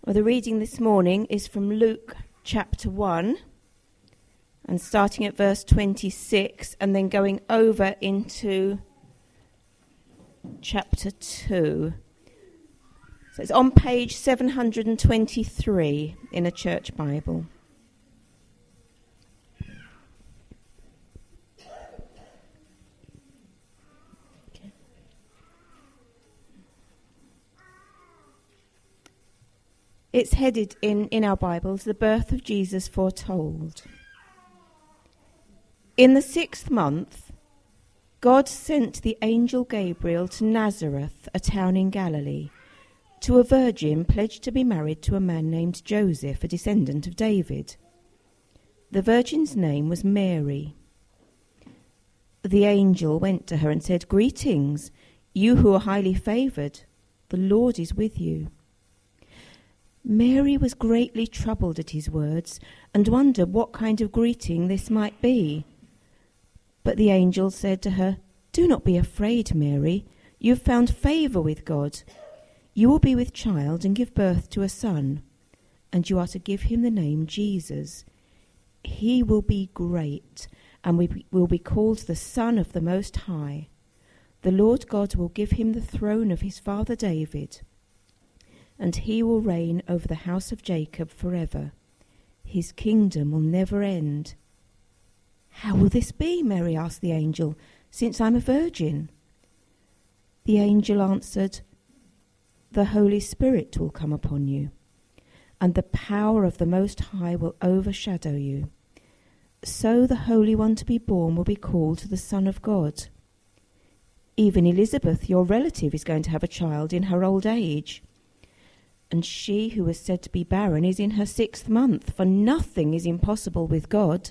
Well, the reading this morning is from Luke chapter 1, and starting at verse 26 and then going over into chapter 2. So it's on page 723 in a church Bible. It's headed in our Bibles, The Birth of Jesus Foretold. In the 6th month, God sent the angel Gabriel to Nazareth, a town in Galilee, to a virgin pledged to be married to a man named Joseph, a descendant of David. The virgin's name was Mary. The angel went to her and said, "Greetings, you who are highly favoured, the Lord is with you." Mary was greatly troubled at his words and wondered what kind of greeting this might be. But the angel said to her, "Do not be afraid, Mary. You have found favour with God. You will be with child and give birth to a son, and you are to give him the name Jesus. He will be great and will be called the Son of the Most High. The Lord God will give him the throne of his father David, and he will reign over the house of Jacob forever. His kingdom will never end." "How will this be?" Mary asked the angel, "since I'm a virgin?" The angel answered, "The Holy Spirit will come upon you, and the power of the Most High will overshadow you. So the Holy One to be born will be called the Son of God. Even Elizabeth, your relative, is going to have a child in her old age. And she who was said to be barren is in her 6th month, for nothing is impossible with God."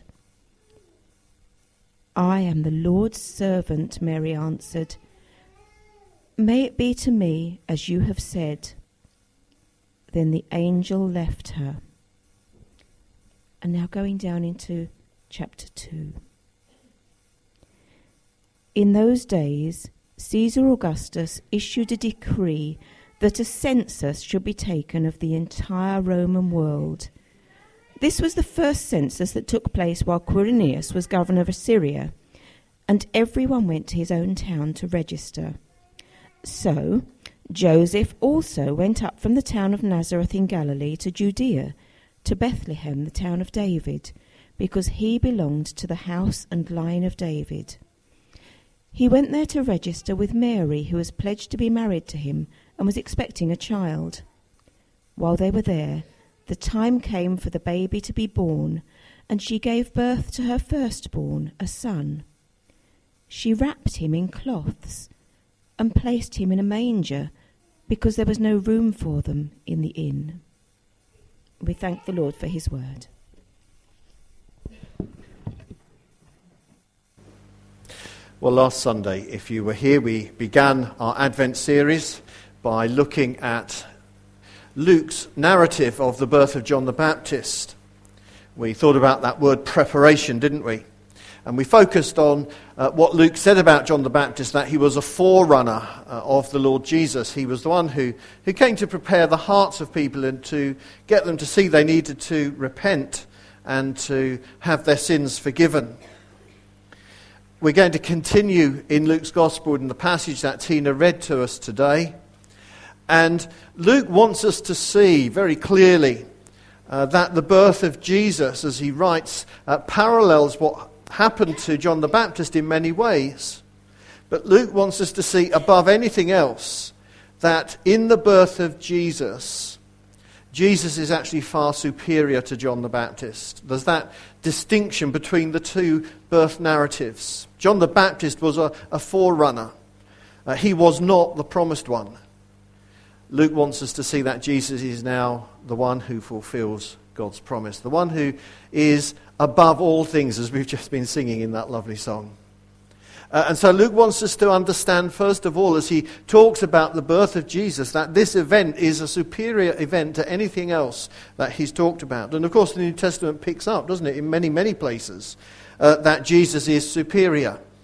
"I am the Lord's servant," Mary answered. "May it be to me as you have said." Then the angel left her. And now going down into chapter 2. In those days, Caesar Augustus issued a decree that a census should be taken of the entire Roman world. This was the first census that took place while Quirinius was governor of Assyria, and everyone went to his own town to register. So Joseph also went up from the town of Nazareth in Galilee to Judea, to Bethlehem, the town of David, because he belonged to the house and line of David. He went there to register with Mary, who was pledged to be married to him and was expecting a child. While they were there, the time came for the baby to be born, and she gave birth to her firstborn, a son. She wrapped him in cloths and placed him in a manger, because there was no room for them in the inn. We thank the Lord for his word. Well, last Sunday, if you were here, we began our Advent series by looking at Luke's narrative of the birth of John the Baptist. We thought about that word preparation, didn't we? And we focused on what Luke said about John the Baptist, that he was a forerunner of the Lord Jesus. He was the one who came to prepare the hearts of people and to get them to see they needed to repent and to have their sins forgiven. We're going to continue in Luke's Gospel in the passage that Tina read to us today. And Luke wants us to see very clearly that the birth of Jesus, as he writes, parallels what happened to John the Baptist in many ways. But Luke wants us to see above anything else that in the birth of Jesus, Jesus is actually far superior to John the Baptist. There's that distinction between the two birth narratives. John the Baptist was a forerunner. He was not the promised one. Luke wants us to see that Jesus is now the one who fulfills God's promise, the one who is above all things, as we've just been singing in that lovely song. And so Luke wants us to understand, first of all, as he talks about the birth of Jesus, that this event is a superior event to anything else that he's talked about. And of course the New Testament picks up, doesn't it, in many, many places, that Jesus is superior.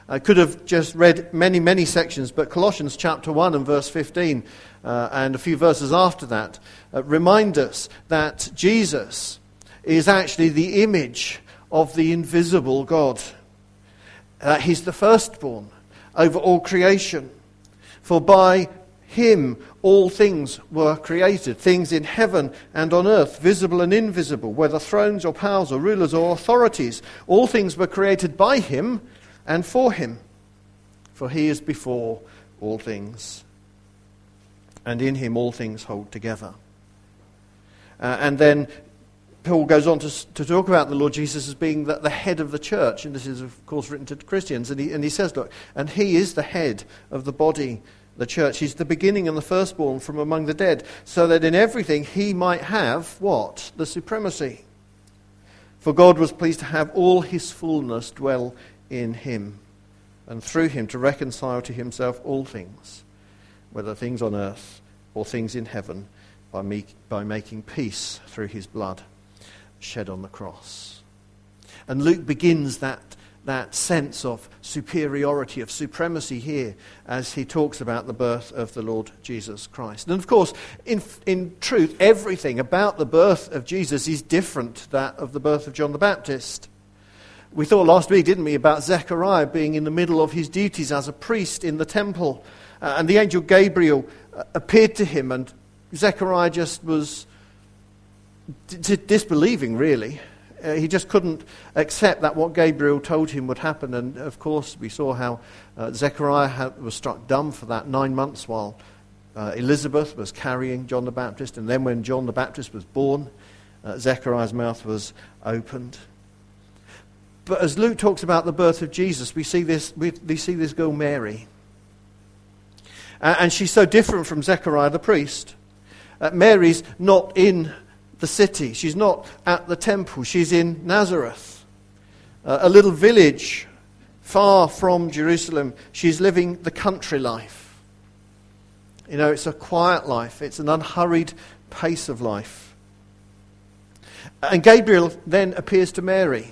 I could have just read many sections, but Colossians chapter 1 and verse 15 and a few verses after that remind us that Jesus is actually the image of the invisible God. He's the firstborn over all creation. For by him all things were created, things in heaven and on earth, visible and invisible, whether thrones or powers or rulers or authorities. All things were created by him and for him. For he is before all things, and in him all things hold together. And then Paul goes on to talk about the Lord Jesus as being the head of the church, and this is of course written to Christians, and he says, look, and he is the head of the body, the church. He's the beginning and the firstborn from among the dead, so that in everything he might have, what? The supremacy. For God was pleased to have all his fullness dwell in him, and through him to reconcile to himself all things, whether things on earth or things in heaven, by making peace through his blood shed on the cross. And Luke begins that sense of superiority, of supremacy here, as he talks about the birth of the Lord Jesus Christ. And of course, in truth, everything about the birth of Jesus is different to that of the birth of John the Baptist. We thought last week, didn't we, about Zechariah being in the middle of his duties as a priest in the temple. And the angel Gabriel appeared to him, and Zechariah just was disbelieving, really. He just couldn't accept that what Gabriel told him would happen. And of course, we saw how Zechariah was struck dumb for that 9 months while Elizabeth was carrying John the Baptist. And then when John the Baptist was born, Zechariah's mouth was opened. But as Luke talks about the birth of Jesus, we see this girl Mary. And she's so different from Zechariah the priest. Mary's not in the city. She's not at the temple. She's in Nazareth, a little village far from Jerusalem. She's living the country life. You know, it's a quiet life. It's an unhurried pace of life. And Gabriel then appears to Mary.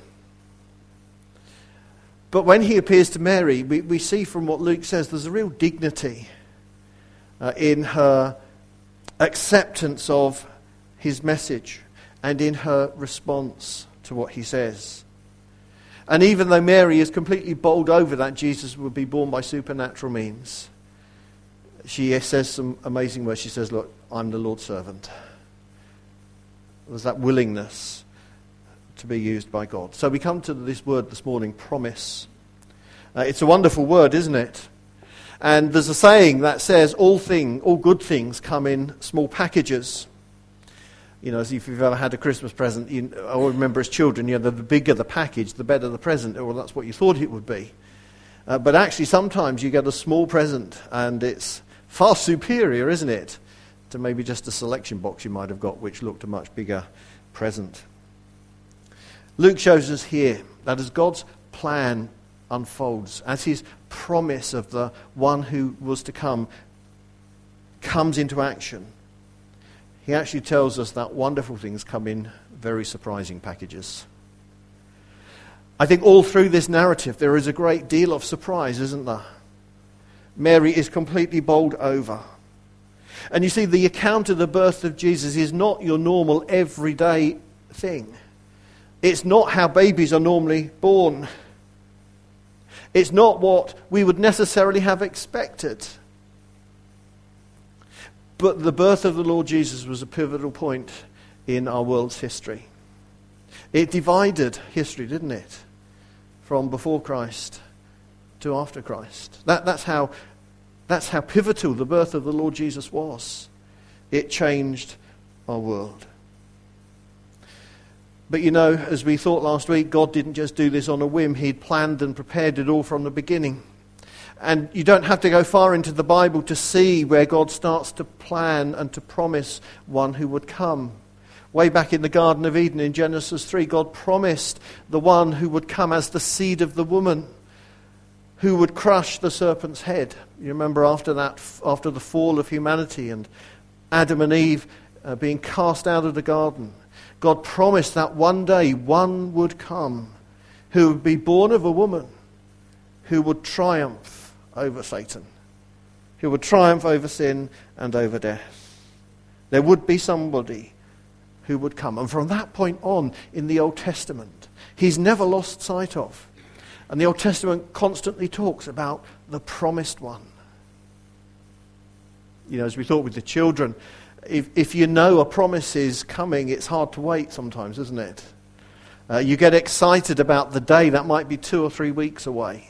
But when he appears to Mary, we see from what Luke says, there's a real dignity in her acceptance of his message and in her response to what he says. And even though Mary is completely bowled over that Jesus would be born by supernatural means, she says some amazing words. She says, look, I'm the Lord's servant. There's that willingness to be used by God. So we come to this word this morning, promise. It's a wonderful word, isn't it? And there's a saying that says all good things come in small packages. You know, as if you've ever had a Christmas present, I remember as children, the bigger the package, the better the present, or that's what you thought it would be. But actually sometimes you get a small present and it's far superior, isn't it, to maybe just a selection box you might have got, which looked a much bigger present. Luke shows us here that as God's plan unfolds, as his promise of the one who was to come comes into action, he actually tells us that wonderful things come in very surprising packages. I think all through this narrative there is a great deal of surprise, isn't there? Mary is completely bowled over. And you see, the account of the birth of Jesus is not your normal everyday thing. It's not how babies are normally born. It's not what we would necessarily have expected. But the birth of the Lord Jesus was a pivotal point in our world's history. It divided history, didn't it? From before Christ to after Christ. That's how pivotal the birth of the Lord Jesus was. It changed our world. But you know, as we thought last week, God didn't just do this on a whim. He'd planned and prepared it all from the beginning. And you don't have to go far into the Bible to see where God starts to plan and to promise one who would come. Way back in the Garden of Eden in Genesis 3, God promised the one who would come as the seed of the woman, who would crush the serpent's head. You remember after the fall of humanity and Adam and Eve being cast out of the garden, God promised that one day one would come who would be born of a woman, who would triumph over Satan, who would triumph over sin and over death. There would be somebody who would come. And from that point on in the Old Testament, he's never lost sight of. And the Old Testament constantly talks about the promised one. You know, as we thought with the children, if you know a promise is coming, it's hard to wait sometimes, isn't it? You get excited about the day that might be 2 or 3 weeks away.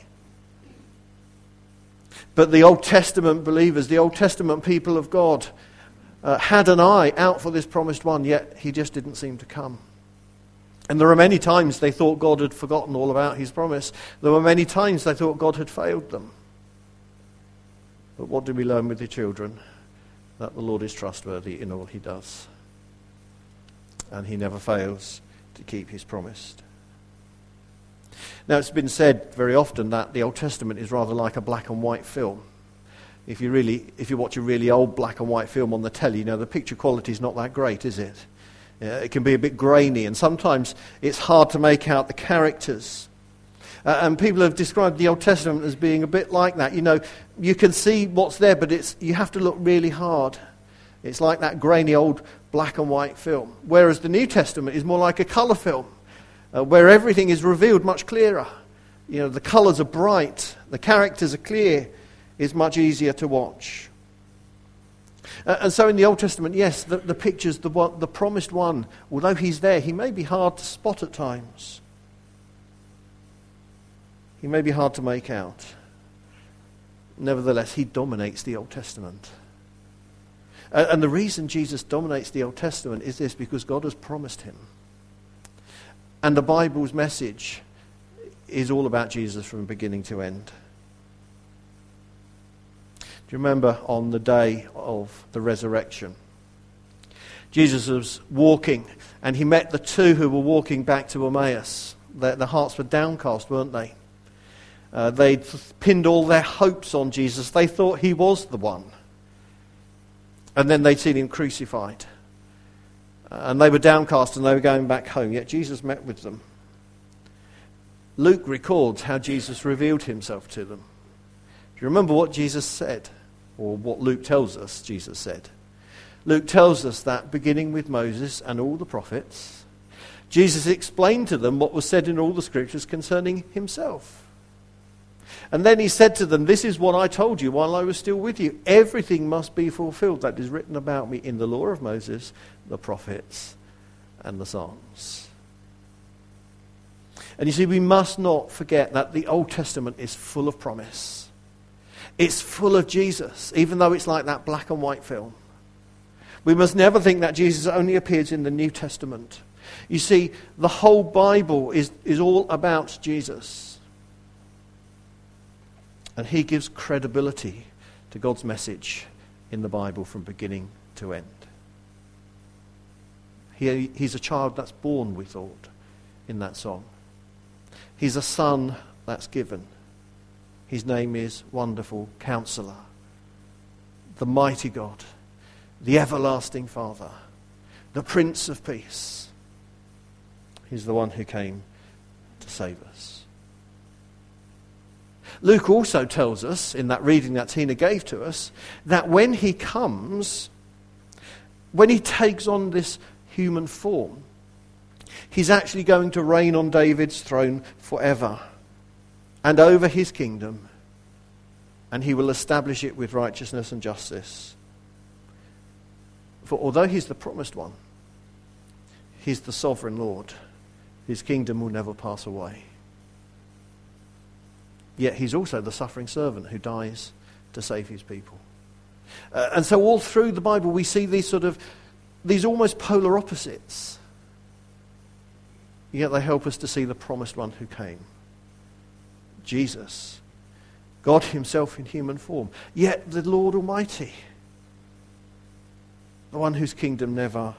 But the Old Testament believers, the Old Testament people of God, had an eye out for this promised one, yet he just didn't seem to come. And there were many times they thought God had forgotten all about his promise. There were many times they thought God had failed them. But what do we learn with the children? That the Lord is trustworthy in all he does. And he never fails to keep his promise. Now, it's been said very often that the Old Testament is rather like a black and white film. If you watch a really old black and white film on the telly, you know, the picture quality is not that great, is it? It can be a bit grainy, and sometimes it's hard to make out the characters. And people have described the Old Testament as being a bit like that. You know, you can see what's there, but you have to look really hard. It's like that grainy old black and white film. Whereas the New Testament is more like a colour film, where everything is revealed much clearer. You know, the colours are bright, the characters are clear, it's much easier to watch. And so in the Old Testament, yes, the pictures, the promised one, although he's there, he may be hard to spot at times. He may be hard to make out. Nevertheless, he dominates the Old Testament. And the reason Jesus dominates the Old Testament is this, because God has promised him. And the Bible's message is all about Jesus from beginning to end. Do you remember on the day of the resurrection? Jesus was walking, and he met the two who were walking back to Emmaus. Their hearts were downcast, weren't they? They'd pinned all their hopes on Jesus. They thought he was the one. And then they'd seen him crucified. And they were downcast and they were going back home. Yet Jesus met with them. Luke records how Jesus revealed himself to them. Do you remember what Jesus said? Or what Luke tells us Jesus said? Luke tells us that beginning with Moses and all the prophets, Jesus explained to them what was said in all the scriptures concerning himself. And then he said to them, "This is what I told you while I was still with you. Everything must be fulfilled that is written about me in the law of Moses, the prophets, and the Psalms." And you see, we must not forget that the Old Testament is full of promise. It's full of Jesus, even though it's like that black and white film. We must never think that Jesus only appears in the New Testament. You see, the whole Bible is all about Jesus. And he gives credibility to God's message in the Bible from beginning to end. He's a child that's born, we thought, in that song. He's a son that's given. His name is Wonderful Counselor, the Mighty God, the Everlasting Father, the Prince of Peace. He's the one who came to save us. Luke also tells us, in that reading that Tina gave to us, that when he comes, when he takes on this human form, he's actually going to reign on David's throne forever and over his kingdom, and he will establish it with righteousness and justice. For although he's the promised one, he's the sovereign Lord. His kingdom will never pass away. Yet he's also the suffering servant who dies to save his people. And so all through the Bible we see these almost polar opposites. Yet they help us to see the promised one who came. Jesus, God himself in human form. Yet the Lord Almighty, the one whose kingdom never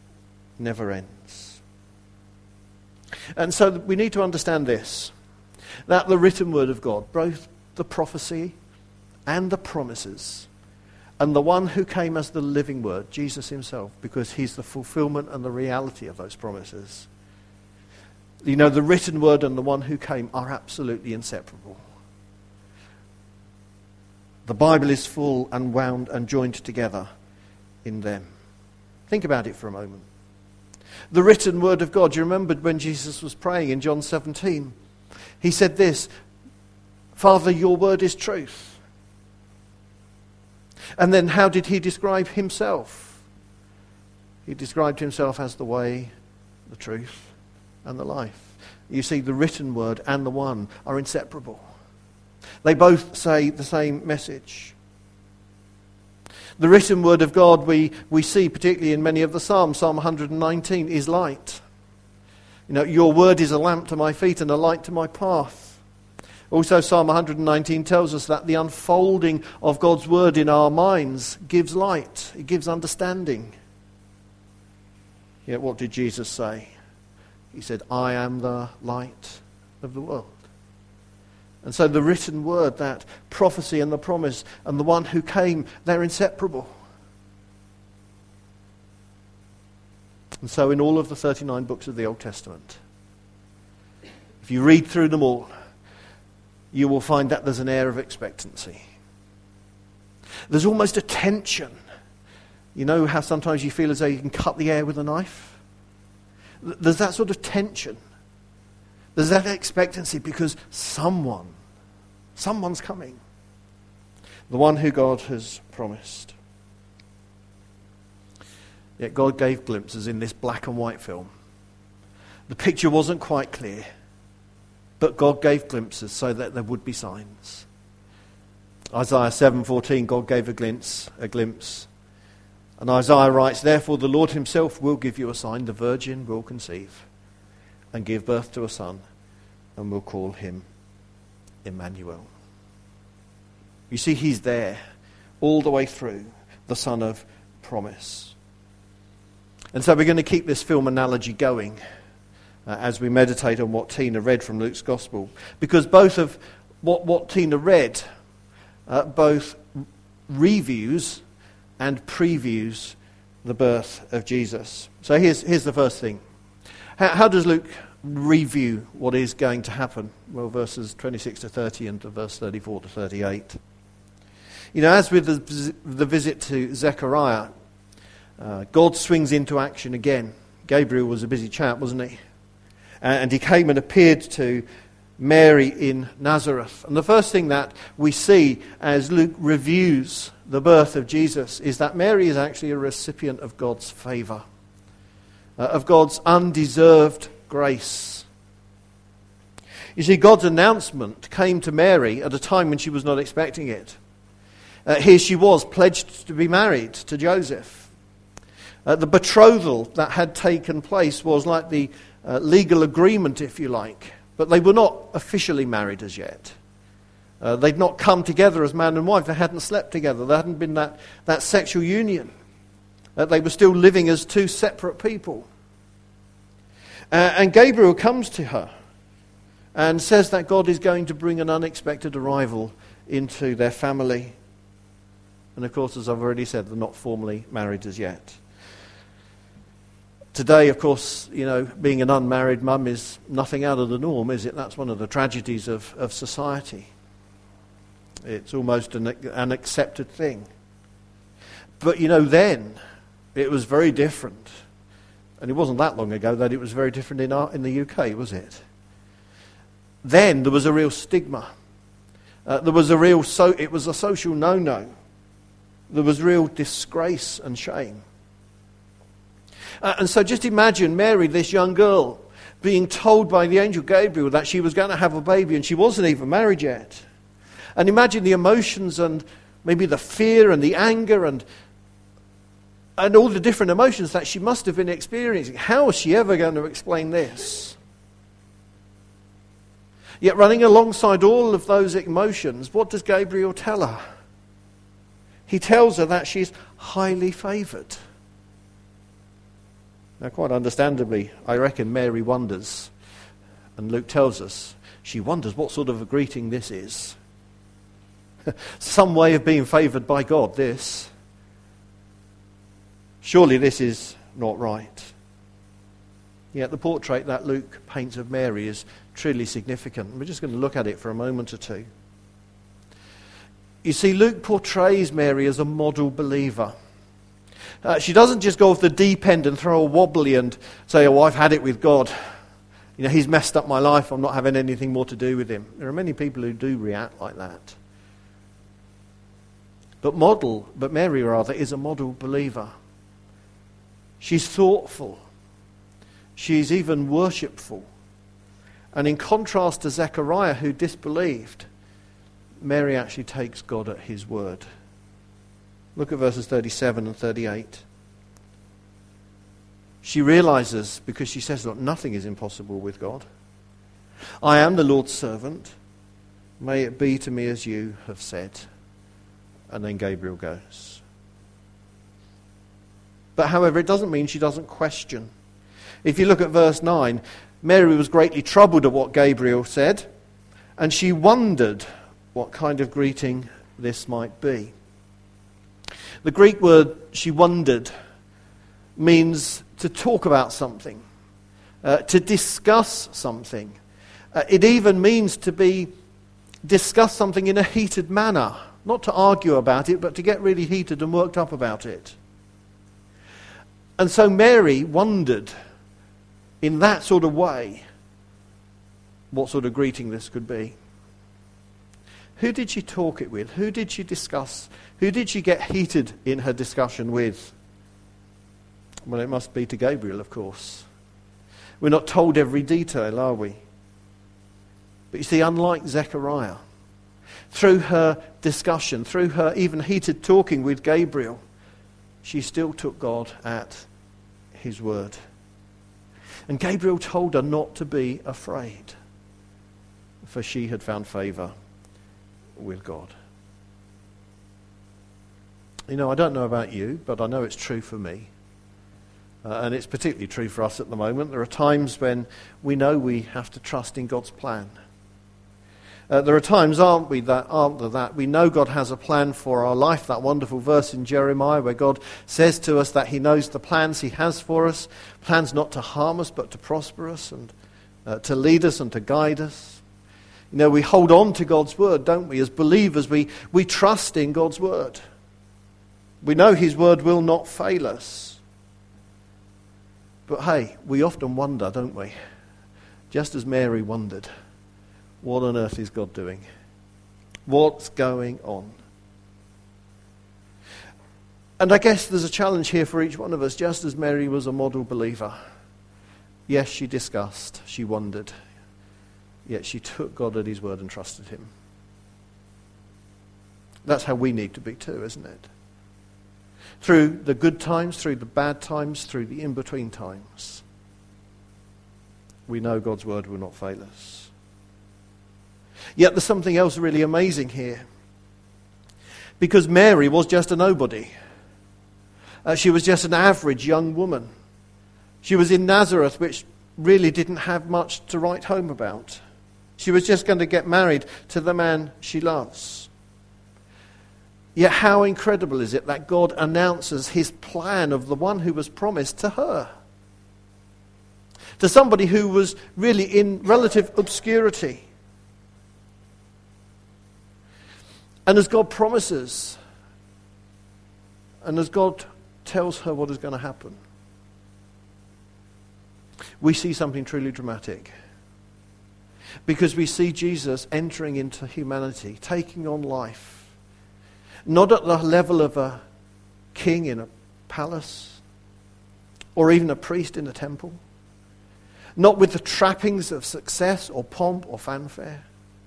ends. And so we need to understand this, that the written word of God, both the prophecy and the promises, and the one who came as the living word, Jesus himself, because he's the fulfillment and the reality of those promises. You know, the written word and the one who came are absolutely inseparable. The Bible is full and wound and joined together in them. Think about it for a moment. The written word of God. You remembered when Jesus was praying in John 17. He said this, Father, your word is truth. And then how did he describe himself? He described himself as the way, the truth, and the life. You see, the written word and the one are inseparable. They both say the same message. The written word of God we see particularly in many of the Psalms. Psalm 119 is light. You know, your word is a lamp to my feet and a light to my path. Also Psalm 119 tells us that the unfolding of God's word in our minds gives light. It gives understanding. Yet what did Jesus say? He said, I am the light of the world. And so the written word, that prophecy and the promise and the one who came, they're inseparable. And so in all of the 39 books of the Old Testament, if you read through them all, you will find that there's an air of expectancy. There's almost a tension. You know how sometimes you feel as though you can cut the air with a knife? There's that sort of tension. There's that expectancy because someone's coming. The one who God has promised. Yet God gave glimpses in this black and white film. The picture wasn't quite clear, but God gave glimpses so that there would be signs. Isaiah 7:14, God gave a glimpse. And Isaiah writes, therefore the Lord himself will give you a sign. The virgin will conceive and give birth to a son, and we'll call him Emmanuel. You see, he's there all the way through, the son of promise. And so we're going to keep this film analogy going as we meditate on what Tina read from Luke's Gospel. Because both of what Tina read, both reviews and previews the birth of Jesus. So here's the first thing. How does Luke review what is going to happen? Well, verses 26 to 30 and to verse 34 to 38. You know, as with the visit to Zechariah, God swings into action again. Gabriel was a busy chap, wasn't he? And he came and appeared to Mary in Nazareth. And the first thing that we see as Luke reviews the birth of Jesus is that Mary is actually a recipient of God's favour, of God's undeserved grace. You see, God's announcement came to Mary at a time when she was not expecting it. Here she was, pledged to be married to Joseph. The betrothal that had taken place was like the legal agreement, if you like, but they were not officially married as yet. They'd not come together as man and wife. They hadn't slept together. There hadn't been that sexual union. They were still living as two separate people. And Gabriel comes to her and says that God is going to bring an unexpected arrival into their family. And of course, as I've already said, they're not formally married as yet. Today, of course, you know, being an unmarried mum is nothing out of the norm, is it? That's one of the tragedies of society. It's almost an accepted thing. But, you know, then it was very different. And it wasn't that long ago that it was very different in the UK, was it? Then there was a real stigma. It was a social no-no. There was real disgrace and shame. And so just imagine Mary, this young girl, being told by the angel Gabriel that she was going to have a baby and she wasn't even married yet. And imagine the emotions and maybe the fear and the anger and all the different emotions that she must have been experiencing. How is she ever going to explain this? Yet running alongside all of those emotions, what does Gabriel tell her? He tells her that she's highly favoured. Now, quite understandably, I reckon Mary wonders, and Luke tells us, she wonders what sort of a greeting this is. Some way of being favoured by God, this. Surely this is not right. Yet the portrait that Luke paints of Mary is truly significant. We're just going to look at it for a moment or two. You see, Luke portrays Mary as a model believer. She doesn't just go off the deep end and throw a wobbly and say, oh, I've had it with God. You know, he's messed up my life. I'm not having anything more to do with him. There are many people who do react like that. But Mary is a model believer. She's thoughtful. She's even worshipful. And in contrast to Zechariah, who disbelieved, Mary actually takes God at his word. Look at verses 37 and 38. She realizes, because she says, look, nothing is impossible with God. I am the Lord's servant. May it be to me as you have said. And then Gabriel goes. But however, it doesn't mean she doesn't question. If you look at verse 9, Mary was greatly troubled at what Gabriel said, and she wondered what kind of greeting this might be. The Greek word she wondered means to talk about something, to discuss something. It even means to discuss something in a heated manner, not to argue about it, but to get really heated and worked up about it. And so Mary wondered in that sort of way what sort of greeting this could be. Who did she talk it with? Who did she discuss? Who did she get heated in her discussion with? Well, it must be to Gabriel, of course. We're not told every detail, are we? But you see, unlike Zechariah, through her discussion, through her even heated talking with Gabriel, she still took God at his word. And Gabriel told her not to be afraid, for she had found favor with God. You know, I don't know about you, but I know it's true for me. And it's particularly true for us at the moment. There are times when we know we have to trust in God's plan. There are times, aren't there, that we know God has a plan for our life. That wonderful verse in Jeremiah where God says to us that he knows the plans he has for us. Plans not to harm us, but to prosper us and to lead us and to guide us. You know, we hold on to God's word, don't we? As believers, we trust in God's word. We know his word will not fail us. But hey, we often wonder, don't we? Just as Mary wondered, what on earth is God doing? What's going on? And I guess there's a challenge here for each one of us, just as Mary was a model believer. Yes, she discussed, she wondered, yet she took God at his word and trusted him. That's how we need to be too, isn't it? Through the good times, through the bad times, through the in-between times, we know God's word will not fail us. Yet there's something else really amazing here. Because Mary was just a nobody. She was just an average young woman. She was in Nazareth, which really didn't have much to write home about. She was just going to get married to the man she loves. Yet how incredible is it that God announces his plan of the one who was promised to her? To somebody who was really in relative obscurity. And as God promises, and as God tells her what is going to happen, we see something truly dramatic. Because we see Jesus entering into humanity, taking on life. Not at the level of a king in a palace, or even a priest in a temple. Not with the trappings of success or pomp or fanfare.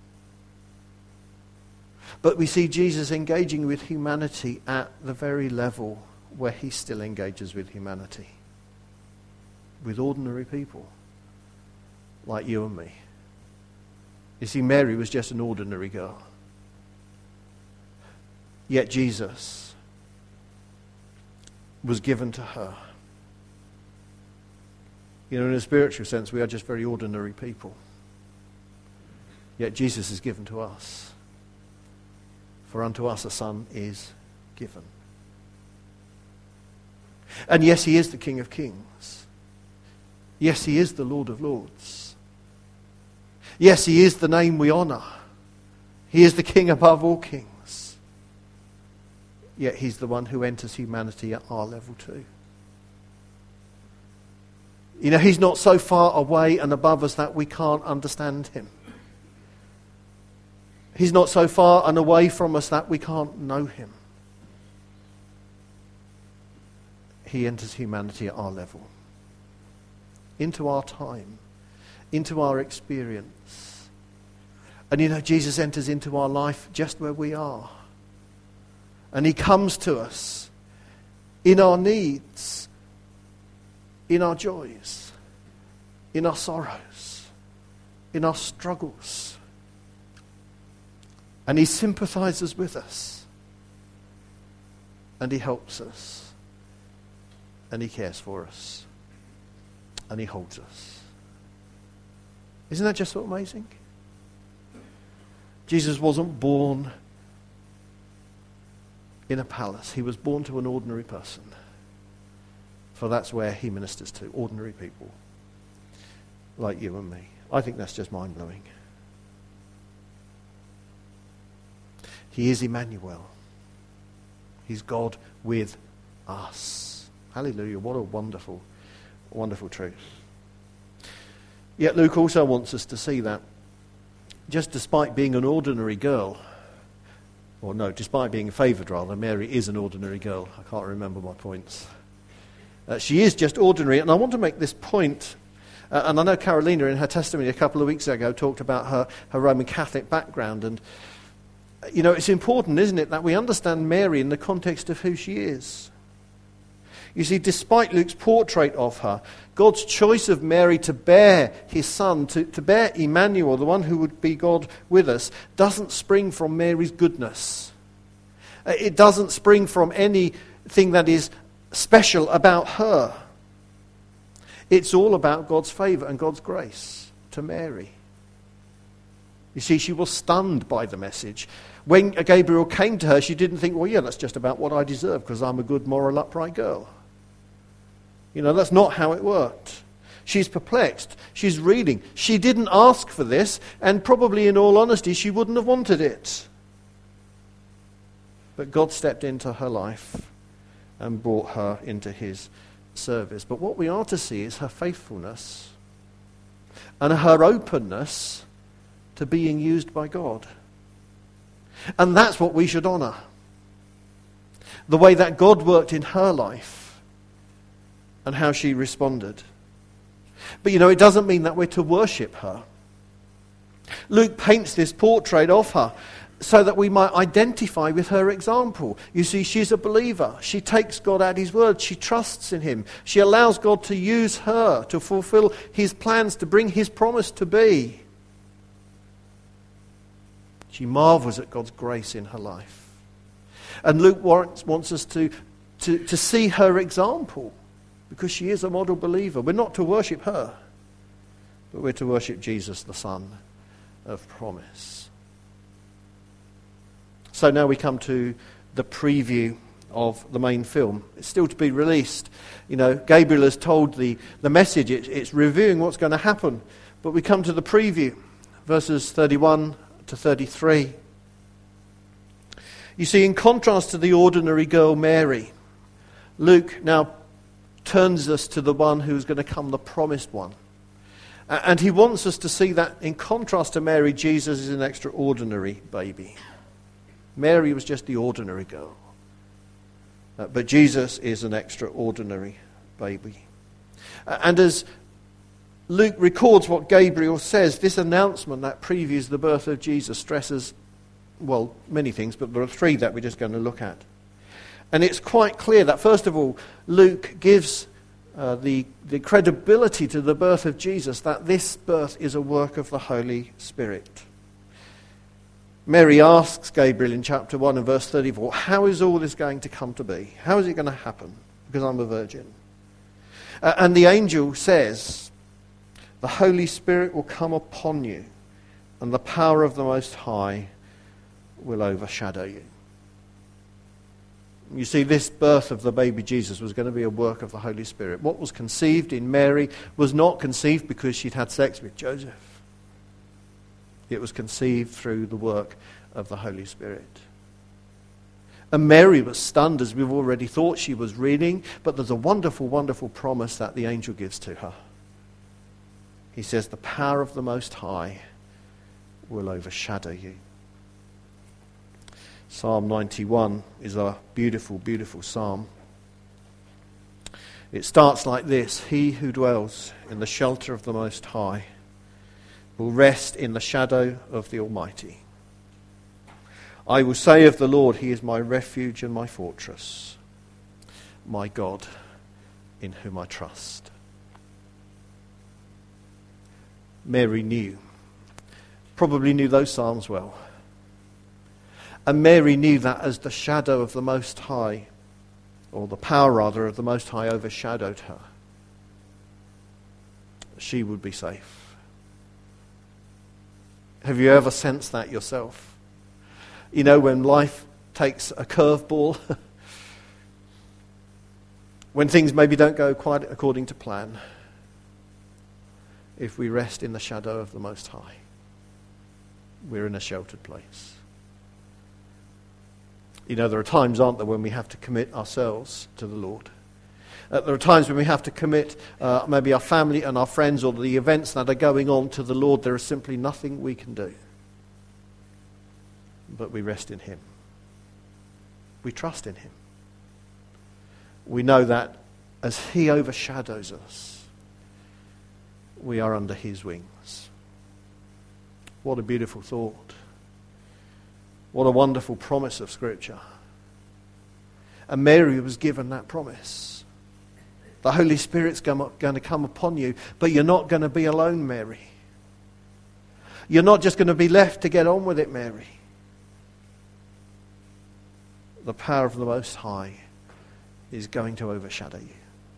But we see Jesus engaging with humanity at the very level where he still engages with humanity. With ordinary people, like you and me. You see, Mary was just an ordinary girl. Yet Jesus was given to her. You know, in a spiritual sense, we are just very ordinary people. Yet Jesus is given to us. For unto us a son is given. And yes, he is the King of Kings. Yes, he is the Lord of Lords. Yes, he is the name we honour. He is the King above all kings. yet he's the one who enters humanity at our level too. You know, he's not so far away and above us that we can't understand him. He's not so far and away from us that we can't know him. He enters humanity at our level, into our time, into our experience. And you know, Jesus enters into our life just where we are. And he comes to us in our needs, in our joys, in our sorrows, in our struggles. And he sympathizes with us. And he helps us. And he cares for us. And he holds us. Isn't that just so amazing? Jesus wasn't born in a palace. He was born to an ordinary person. For that's where he ministers to, ordinary people like you and me. I think that's just mind-blowing. He is Emmanuel. He's God with us. Hallelujah, what a wonderful, wonderful truth. Yet Luke also wants us to see that just despite being an ordinary girl, or no, despite being favoured rather, Mary is an ordinary girl. I can't remember my points. She is just ordinary, and I want to make this point, and I know Carolina in her testimony a couple of weeks ago talked about her Roman Catholic background, and you know, it's important, isn't it, that we understand Mary in the context of who she is. You see, despite Luke's portrait of her, God's choice of Mary to bear his son, to bear Emmanuel, the one who would be God with us, doesn't spring from Mary's goodness. It doesn't spring from anything that is special about her. It's all about God's favour and God's grace to Mary. You see, she was stunned by the message. When Gabriel came to her, she didn't think, well, yeah, that's just about what I deserve because I'm a good, moral, upright girl. You know, that's not how it worked. She's perplexed. She's reading. She didn't ask for this, and probably in all honesty, she wouldn't have wanted it. But God stepped into her life and brought her into his service. But what we are to see is her faithfulness and her openness to being used by God. And that's what we should honour. The way that God worked in her life and how she responded. But you know, it doesn't mean that we're to worship her. Luke paints this portrait of her so that we might identify with her example. You see, she's a believer. She takes God at his word. She trusts in him. She allows God to use her to fulfill his plans, to bring his promise to be. She marvels at God's grace in her life. And Luke wants us to see her example, because she is a model believer. We're not to worship her, but we're to worship Jesus, the Son of promise. So now we come to the preview of the main film. It's still to be released. You know, Gabriel has told the message. It's reviewing what's going to happen. But we come to the preview, verses 31 to 33. You see, in contrast to the ordinary girl Mary, Luke now turns us to the one who's going to come, the promised one. And he wants us to see that in contrast to Mary, Jesus is an extraordinary baby. Mary was just the ordinary girl. But Jesus is an extraordinary baby. And as Luke records what Gabriel says, this announcement that previews the birth of Jesus stresses, well, many things, but there are three that we're just going to look at. And it's quite clear that, first of all, Luke gives the credibility to the birth of Jesus, that this birth is a work of the Holy Spirit. Mary asks Gabriel in chapter 1 and verse 34, how is all this going to come to be? How is it going to happen? Because I'm a virgin. And the angel says, the Holy Spirit will come upon you, and the power of the Most High will overshadow you. You see, this birth of the baby Jesus was going to be a work of the Holy Spirit. What was conceived in Mary was not conceived because she'd had sex with Joseph. It was conceived through the work of the Holy Spirit. And Mary was stunned, as we've already thought she was reading, but there's a wonderful, wonderful promise that the angel gives to her. He says, the power of the Most High will overshadow you. Psalm 91 is a beautiful, beautiful psalm. It starts like this: he who dwells in the shelter of the Most High will rest in the shadow of the Almighty. I will say of the Lord, he is my refuge and my fortress, my God in whom I trust. Mary probably knew those psalms well. And Mary knew that as the shadow of the Most High, or the power rather of the Most High, overshadowed her, she would be safe. Have you ever sensed that yourself? You know, when life takes a curveball, when things maybe don't go quite according to plan, if we rest in the shadow of the Most High, we're in a sheltered place. You know, there are times, aren't there, when we have to commit ourselves to the Lord. There are times when we have to commit maybe our family and our friends or the events that are going on to the Lord. There is simply nothing we can do. But we rest in him. We trust in him. We know that as he overshadows us, we are under his wings. What a beautiful thought. What a wonderful promise of Scripture. And Mary was given that promise. The Holy Spirit's going to come upon you, but you're not going to be alone, Mary. You're not just going to be left to get on with it, Mary. The power of the Most High is going to overshadow you.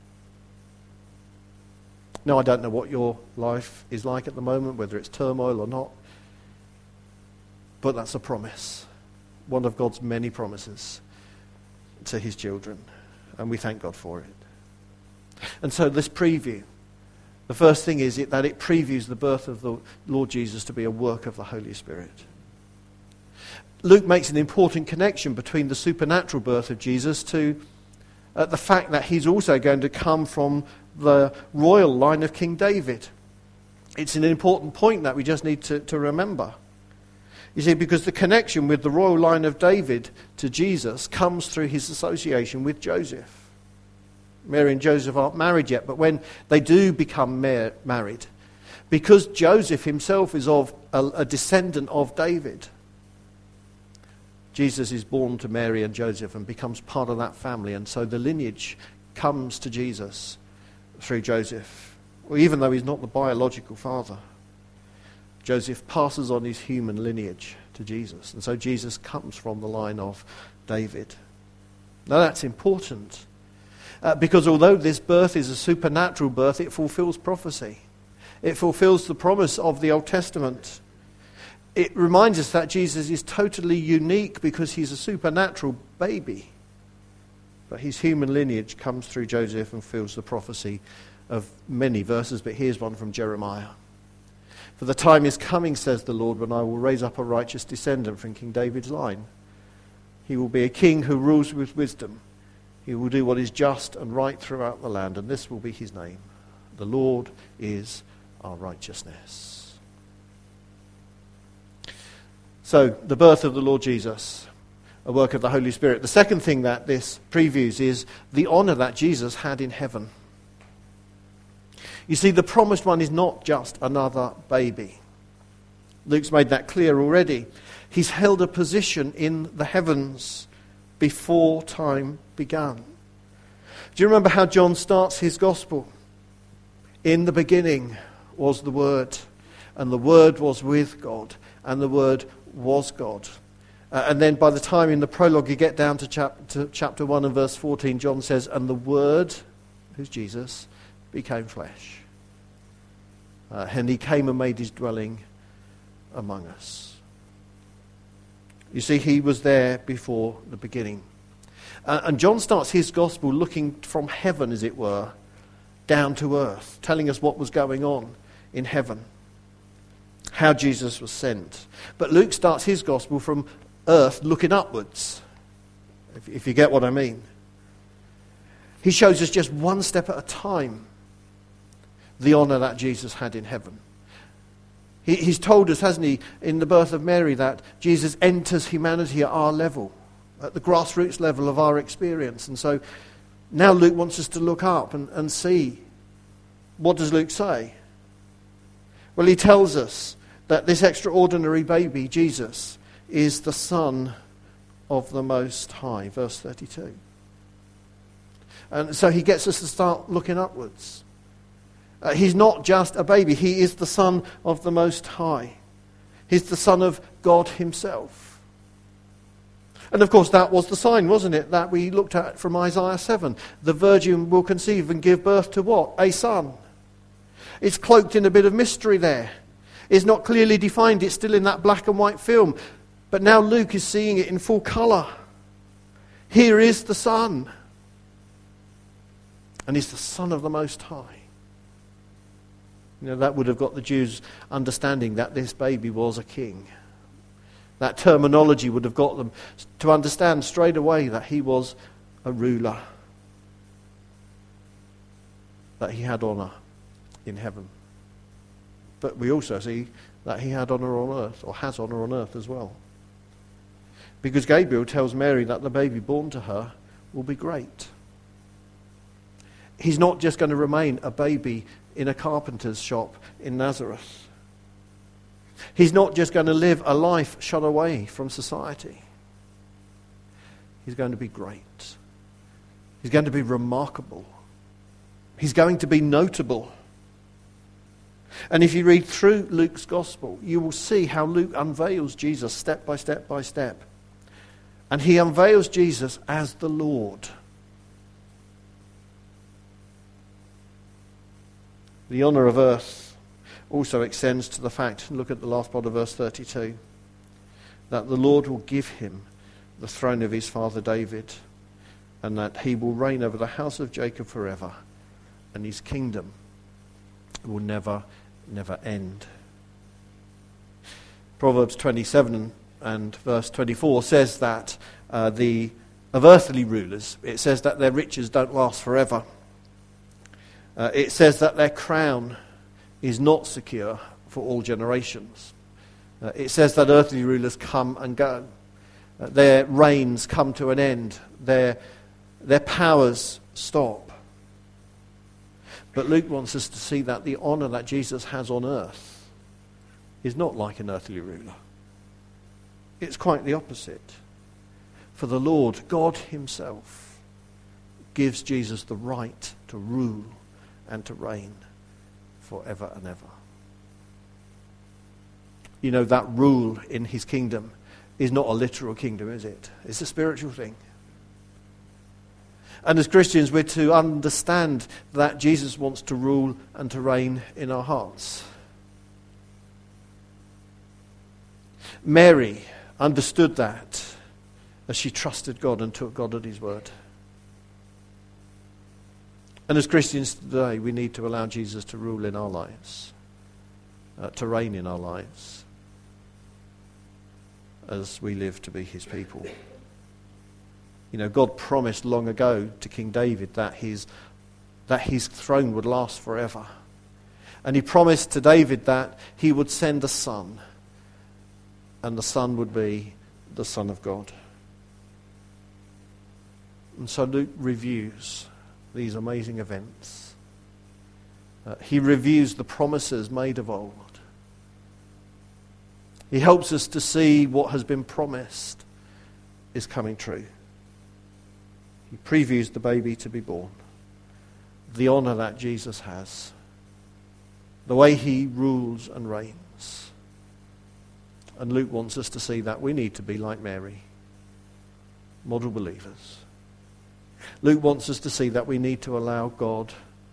Now, I don't know what your life is like at the moment, whether it's turmoil or not. But that's a promise. One of God's many promises to his children. And we thank God for it. And so this preview, the first thing is that it previews the birth of the Lord Jesus to be a work of the Holy Spirit. Luke makes an important connection between the supernatural birth of Jesus to the fact that he's also going to come from the royal line of King David. It's an important point that we just need to remember. You see, because the connection with the royal line of David to Jesus comes through his association with Joseph. Mary and Joseph aren't married yet, but when they do become married, because Joseph himself is of a descendant of David, Jesus is born to Mary and Joseph and becomes part of that family. And so the lineage comes to Jesus through Joseph. Well, even though he's not the biological father, Joseph passes on his human lineage to Jesus. And so Jesus comes from the line of David. Now that's important. Because although this birth is a supernatural birth, it fulfills prophecy. It fulfills the promise of the Old Testament. It reminds us that Jesus is totally unique because he's a supernatural baby. But his human lineage comes through Joseph and fulfills the prophecy of many verses. But here's one from Jeremiah. For the time is coming, says the Lord, when I will raise up a righteous descendant from King David's line. He will be a king who rules with wisdom. He will do what is just and right throughout the land, and this will be his name. The Lord is our righteousness. So, the birth of the Lord Jesus, a work of the Holy Spirit. The second thing that this previews is the honour that Jesus had in heaven. You see, the promised one is not just another baby. Luke's made that clear already. He's held a position in the heavens before time began. Do you remember how John starts his gospel? In the beginning was the Word, and the Word was with God, and the Word was God. And then by the time in the prologue you get down to chapter 1 and verse 14, John says, and the Word, who's Jesus, became flesh. And he came and made his dwelling among us. You see, he was there before the beginning. And John starts his gospel looking from heaven, as it were, down to earth, telling us what was going on in heaven, how Jesus was sent. But Luke starts his gospel from earth looking upwards. if you get what I mean. He shows us just one step at a time the honour that Jesus had in heaven. He's told us, hasn't he, in the birth of Mary, that Jesus enters humanity at our level, at the grassroots level of our experience. And so now Luke wants us to look up and see. What does Luke say? Well, he tells us that this extraordinary baby, Jesus, is the Son of the Most High, verse 32. And so he gets us to start looking upwards. He's not just a baby, he is the Son of the Most High. He's the Son of God himself. And of course that was the sign, wasn't it, that we looked at from Isaiah 7. The virgin will conceive and give birth to what? A son. It's cloaked in a bit of mystery there. It's not clearly defined, it's still in that black and white film. But now Luke is seeing it in full colour. Here is the Son. And he's the Son of the Most High. You know, that would have got the Jews understanding that this baby was a king. That terminology would have got them to understand straight away that he was a ruler. That he had honour in heaven. But we also see that he had honour on earth, or has honour on earth as well. Because Gabriel tells Mary that the baby born to her will be great. He's not just going to remain a baby in a carpenter's shop in Nazareth. He's not just going to live a life shut away from society. He's going to be great. He's going to be remarkable. He's going to be notable. And if you read through Luke's gospel, you will see how Luke unveils Jesus step by step by step. And he unveils Jesus as the Lord. The honour of earth also extends to the fact, look at the last part of verse 32, that the Lord will give him the throne of his father David, and that he will reign over the house of Jacob forever, and his kingdom will never end. Proverbs 27 and verse 24 says that of earthly rulers, it says that their riches don't last forever. It says that their crown is not secure for all generations. It says that earthly rulers come and go. Their reigns come to an end. Their powers stop. But Luke wants us to see that the honour that Jesus has on earth is not like an earthly ruler. It's quite the opposite. For the Lord, God himself, gives Jesus the right to rule and to reign forever and ever. You know, that rule in his kingdom is not a literal kingdom, is it? It's a spiritual thing. And as Christians, we're to understand that Jesus wants to rule and to reign in our hearts. Mary understood that as she trusted God and took God at his word. And as Christians today, we need to allow Jesus to rule in our lives, to reign in our lives, as we live to be his people. You know, God promised long ago to King David that his throne would last forever. And he promised to David that he would send a son, and the son would be the Son of God. And so Luke reviews these amazing events. He reviews the promises made of old. He helps us to see what has been promised is coming true. He previews the baby to be born, the honour that Jesus has, the way he rules and reigns. And Luke wants us to see that we need to be like Mary, model believers. Luke wants us to see that we need to allow God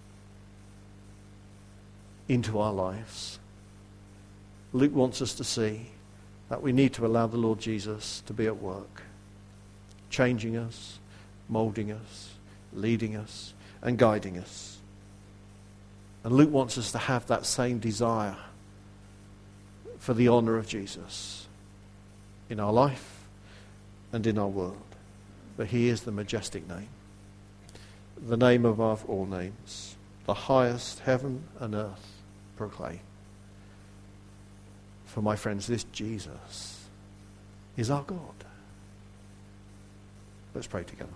into our lives. Luke wants us to see that we need to allow the Lord Jesus to be at work, changing us, moulding us, leading us, and guiding us. And Luke wants us to have that same desire for the honour of Jesus in our life and in our world. but he is the majestic name, the name above all names, the highest heaven and earth proclaim. For my friends, this Jesus is our God. Let's pray together.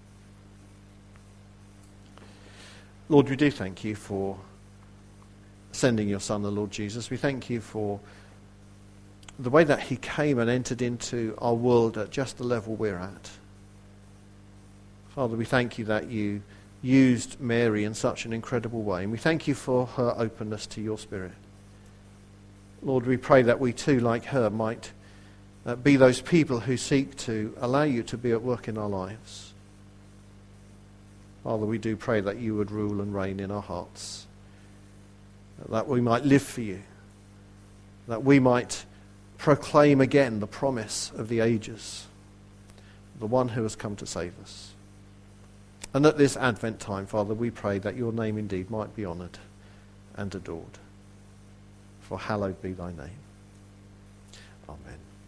Lord, we do thank you for sending your Son, the Lord Jesus. We thank you for the way that he came and entered into our world at just the level we're at. Father, we thank you that you used Mary in such an incredible way, and we thank you for her openness to your Spirit. Lord, we pray that we too, like her, might be those people who seek to allow you to be at work in our lives. Father, we do pray that you would rule and reign in our hearts, that we might live for you, that we might proclaim again the promise of the ages, the one who has come to save us. And at this Advent time, Father, we pray that your name indeed might be honoured and adored. For hallowed be thy name. Amen.